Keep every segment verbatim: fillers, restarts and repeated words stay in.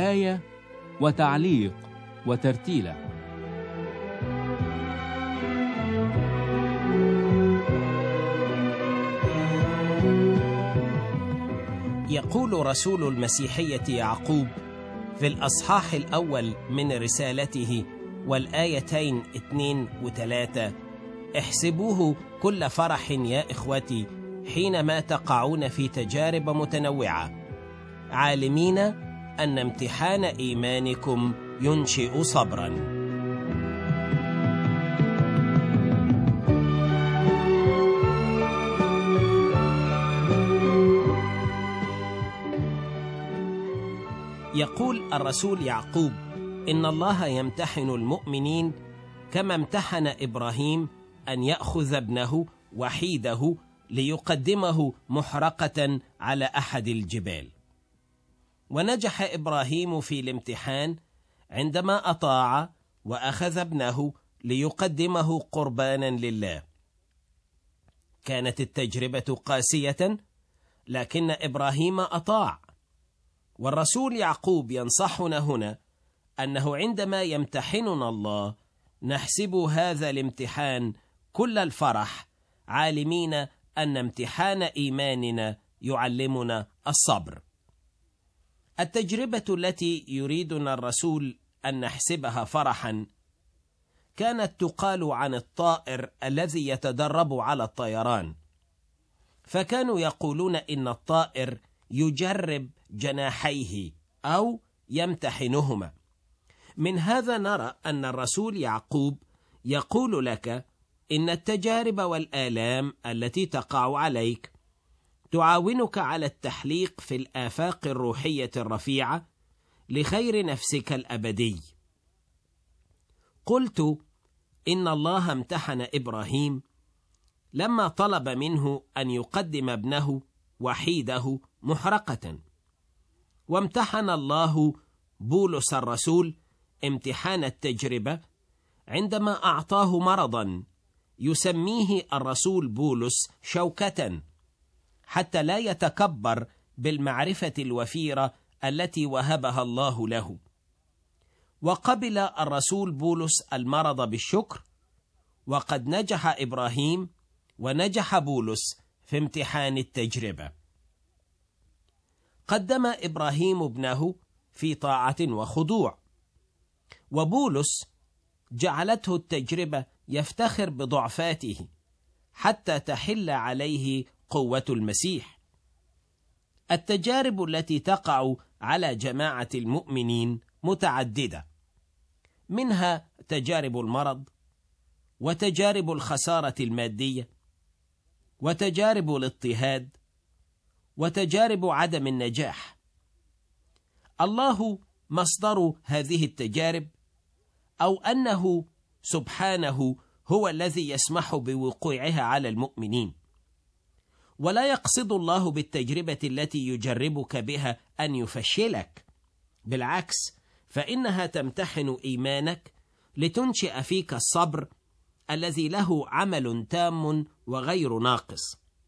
وآية وتعليق وترتيلة. يقول رسول المسيحية يعقوب في الأصحاح الأول من رسالته والآيتين اثنين وثلاثة: احسبوه كل فرح يا إخوتي حينما تقعون في تجارب متنوعة، عالمين أن امتحان إيمانكم ينشئ صبرا. يقول الرسول يعقوب إن الله يمتحن المؤمنين كما امتحن إبراهيم أن يأخذ ابنه وحيده ليقدمه محرقة على أحد الجبال. ونجح إبراهيم في الامتحان عندما أطاع وأخذ ابنه ليقدمه قربانا لله. كانت التجربة قاسية، لكن إبراهيم أطاع. والرسول يعقوب ينصحنا هنا أنه عندما يمتحننا الله نحسب هذا الامتحان كل الفرح، عالمين أن امتحان إيماننا يعلمنا الصبر. التجربة التي يريدنا الرسول أن نحسبها فرحا كانت تقال عن الطائر الذي يتدرب على الطيران، فكانوا يقولون إن الطائر يجرب جناحيه أو يمتحنهما. من هذا نرى أن الرسول يعقوب يقول لك إن التجارب والآلام التي تقع عليك تعاونك على التحليق في الآفاق الروحية الرفيعة لخير نفسك الأبدي. قلت إن الله امتحن إبراهيم لما طلب منه أن يقدم ابنه وحيده محرقة، وامتحن الله بولس الرسول امتحان التجربة عندما أعطاه مرضا يسميه الرسول بولس شوكة، حتى لا يتكبر بالمعرفة الوفيرة التي وهبها الله له. وقبل الرسول بولس المرض بالشكر، وقد نجح إبراهيم ونجح بولس في امتحان التجربة. قدم إبراهيم ابنه في طاعة وخضوع، وبولس جعلته التجربة يفتخر بضعفاته حتى تحل عليه قوة المسيح. التجارب التي تقع على جماعة المؤمنين متعددة، منها تجارب المرض، وتجارب الخسارة المادية، وتجارب الاضطهاد، وتجارب عدم النجاح. الله مصدر هذه التجارب، أو أنه سبحانه هو الذي يسمح بوقوعها على المؤمنين. ولا يقصد الله بالتجربة التي يجربك بها أن يفشلك، بالعكس، فإنها تمتحن إيمانك لتنشئ فيك الصبر الذي له عمل تام وغير ناقص.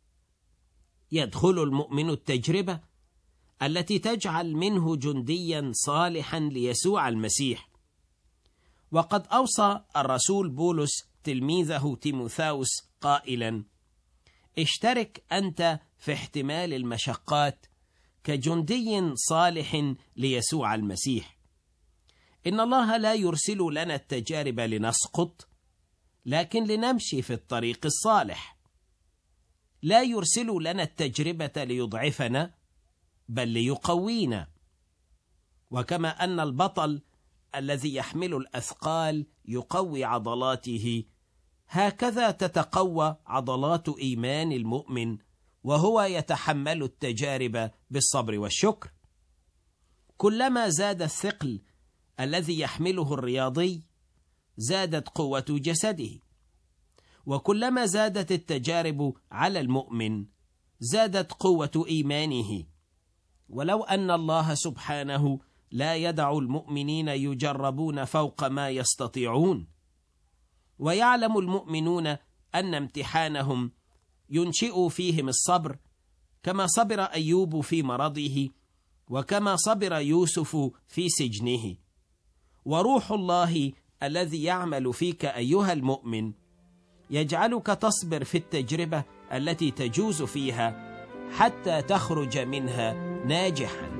يدخل المؤمن التجربة التي تجعل منه جنديا صالحا ليسوع المسيح. وقد أوصى الرسول بولس تلميذه تيموثاوس قائلا: اشترك أنت في احتمال المشقات كجندي صالح ليسوع المسيح. إن الله لا يرسل لنا التجارب لنسقط، لكن لنمشي في الطريق الصالح. لا يرسل لنا التجربة ليضعفنا، بل ليقوينا. وكما أن البطل الذي يحمل الأثقال يقوي عضلاته، هكذا تتقوى عضلات إيمان المؤمن وهو يتحمل التجارب بالصبر والشكر. كلما زاد الثقل الذي يحمله الرياضي، زادت قوة جسده. وكلما زادت التجارب على المؤمن، زادت قوة إيمانه. ولو أن الله سبحانه لا يدع المؤمنين يجربون فوق ما يستطيعون، ويعلم المؤمنون أن امتحانهم ينشئ فيهم الصبر، كما صبر أيوب في مرضه وكما صبر يوسف في سجنه. وروح الله الذي يعمل فيك أيها المؤمن يجعلك تصبر في التجربة التي تجوز فيها حتى تخرج منها ناجحا.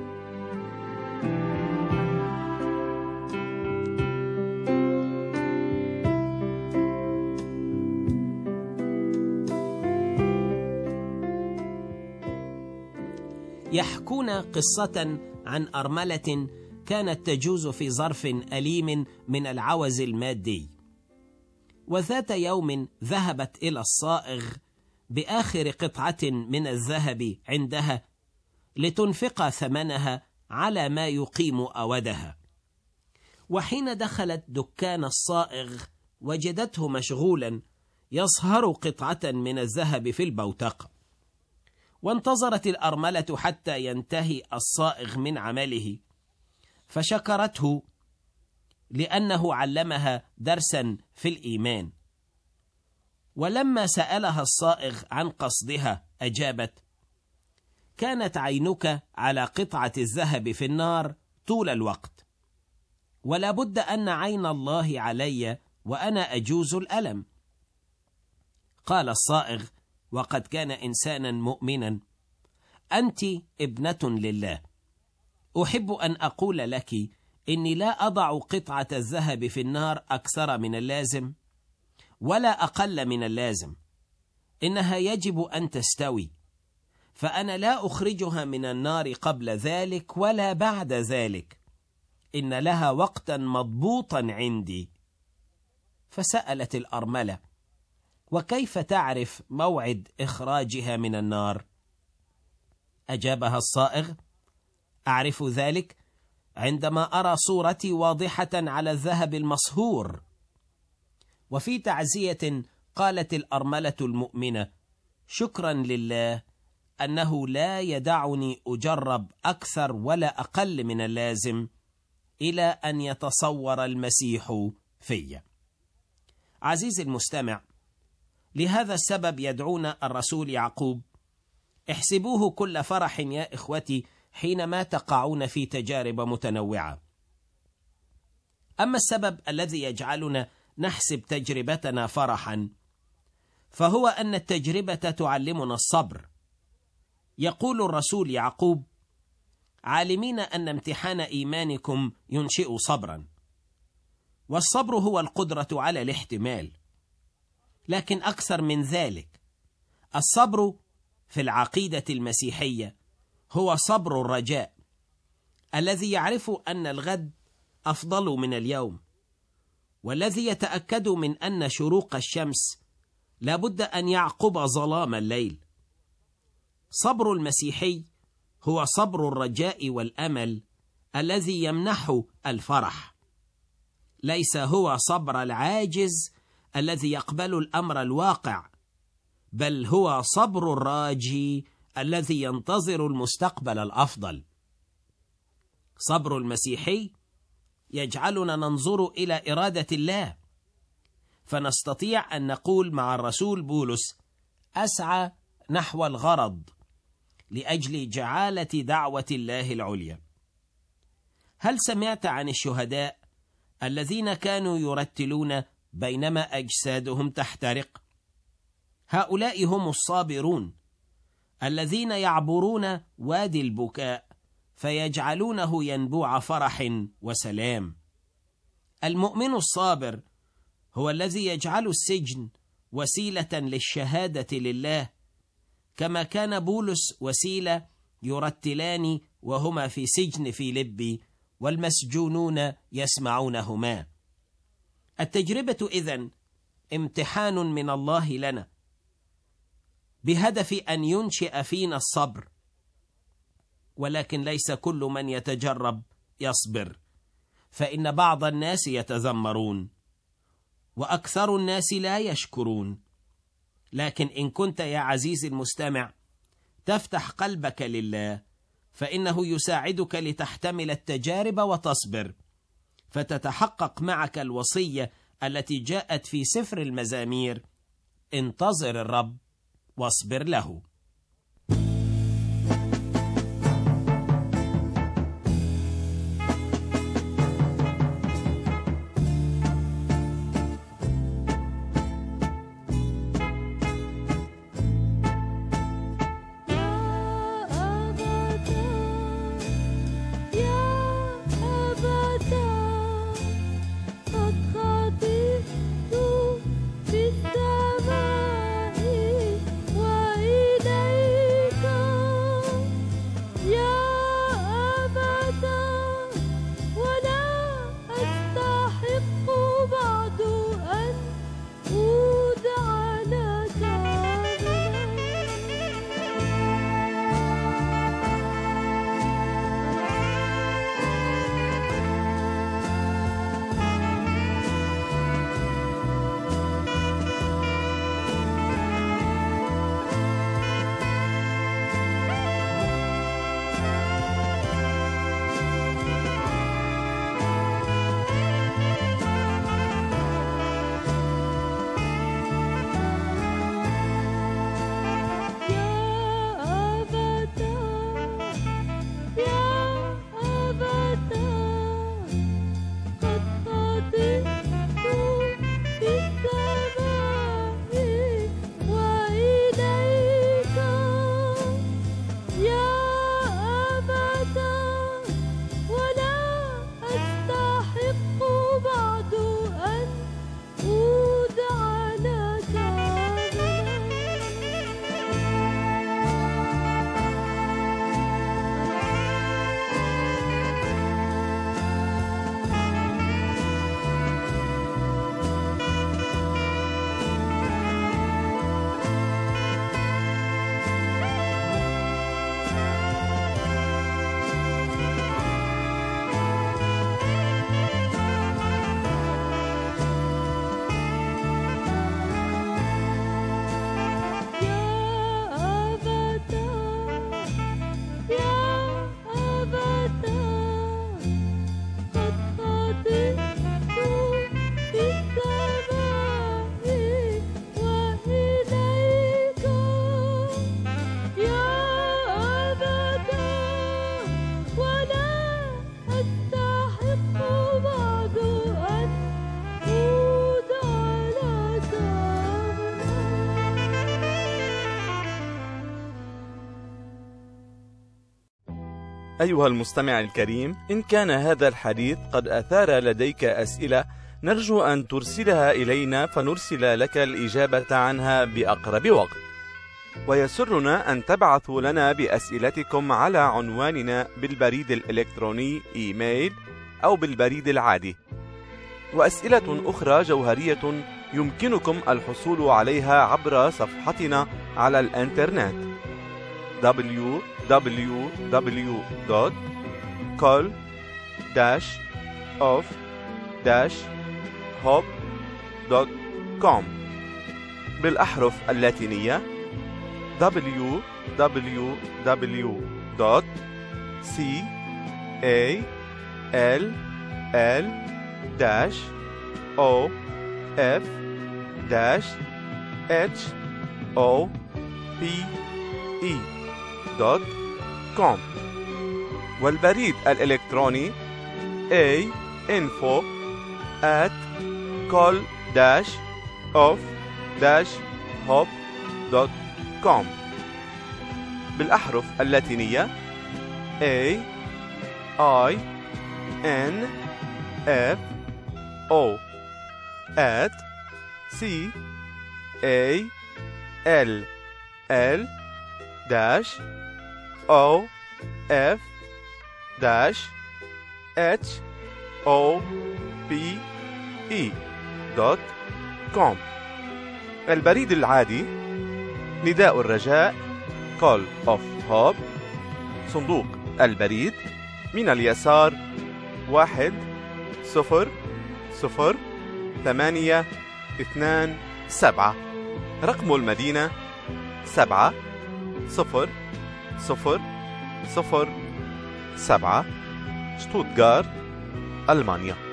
يحكون قصة عن أرملة كانت تجوز في ظرف أليم من العوز المادي، وذات يوم ذهبت إلى الصائغ بآخر قطعة من الذهب عندها لتنفق ثمنها على ما يقيم أودها. وحين دخلت دكان الصائغ وجدته مشغولا يصهر قطعة من الذهب في البوتقة، وانتظرت الأرملة حتى ينتهي الصائغ من عمله، فشكرته لأنه علمها درسا في الإيمان. ولما سألها الصائغ عن قصدها أجابت: كانت عينك على قطعة الذهب في النار طول الوقت، ولا بد أن عين الله علي وأنا أجوز الألم. قال الصائغ وقد كان إنسانا مؤمنا: أنت ابنة لله، أحب أن أقول لك إني لا أضع قطعة الذهب في النار أكثر من اللازم ولا أقل من اللازم، إنها يجب أن تستوي، فأنا لا أخرجها من النار قبل ذلك ولا بعد ذلك، إن لها وقتا مضبوطا عندي. فسألت الأرملة: وكيف تعرف موعد إخراجها من النار؟ أجابها الصائغ: أعرف ذلك عندما أرى صورتي واضحة على الذهب المصهور. وفي تعزية قالت الأرملة المؤمنة: شكرا لله أنه لا يدعني أجرب أكثر ولا أقل من اللازم إلى أن يتصور المسيح في. عزيزي المستمع، لهذا السبب يدعونا الرسول يعقوب: احسبوه كل فرح يا إخوتي حينما تقعون في تجارب متنوعة. أما السبب الذي يجعلنا نحسب تجربتنا فرحا فهو أن التجربة تعلمنا الصبر. يقول الرسول يعقوب: عالمين أن امتحان إيمانكم ينشئ صبرا، والصبر هو القدرة على الاحتمال. لكن أكثر من ذلك، الصبر في العقيدة المسيحية هو صبر الرجاء الذي يعرف أن الغد أفضل من اليوم، والذي يتأكد من أن شروق الشمس لابد أن يعقب ظلام الليل. صبر المسيحي هو صبر الرجاء والأمل الذي يمنح الفرح، ليس هو صبر العاجز الذي يقبل الأمر الواقع، بل هو صبر الراجي الذي ينتظر المستقبل الأفضل. صبر المسيحي يجعلنا ننظر إلى إرادة الله، فنستطيع أن نقول مع الرسول بولس: أسعى نحو الغرض لأجل جعالة دعوة الله العليا. هل سمعت عن الشهداء الذين كانوا يرتلون بينما أجسادهم تحترق؟ هؤلاء هم الصابرون الذين يعبرون وادي البكاء فيجعلونه ينبوع فرح وسلام. المؤمن الصابر هو الذي يجعل السجن وسيلة للشهادة لله، كما كان بولس وسيلة يرتلان وهما في سجن فيلبي والمسجونون يسمعونهما. التجربة إذن امتحان من الله لنا بهدف أن ينشئ فينا الصبر، ولكن ليس كل من يتجرب يصبر، فإن بعض الناس يتذمرون وأكثر الناس لا يشكرون. لكن إن كنت يا عزيزي المستمع تفتح قلبك لله، فإنه يساعدك لتحتمل التجارب وتصبر، فتتحقق معك الوصية التي جاءت في سفر المزامير: انتظر الرب واصبر له. أيها المستمع الكريم، إن كان هذا الحديث قد أثار لديك أسئلة نرجو أن ترسلها إلينا فنرسل لك الإجابة عنها بأقرب وقت. ويسرنا أن تبعثوا لنا بأسئلتكم على عنواننا بالبريد الإلكتروني إيميل أو بالبريد العادي. وأسئلة أخرى جوهرية يمكنكم الحصول عليها عبر صفحتنا على الإنترنت دبليو دبليو دبليو دوت كول داش أوف داش هوب دوت كوم بالأحرف اللاتينية دبليو دبليو دبليو دوت سي إيه إل إل داش أو إف داش إتش أو بي إي دوت كوم والبريد الإلكتروني A info at call dash of dash hop دوت كوم بالأحرف اللاتينية A I N F O at C A L L dash O F dash H O P E دوت كوم. البريد العادي نداء الرجاء Call of Hope، صندوق البريد من اليسار واحد صفر صفر ثمانية اثنان سبعة، رقم المدينة سبعة صفر صفر صفر سبعة، شتوتغارت، ألمانيا.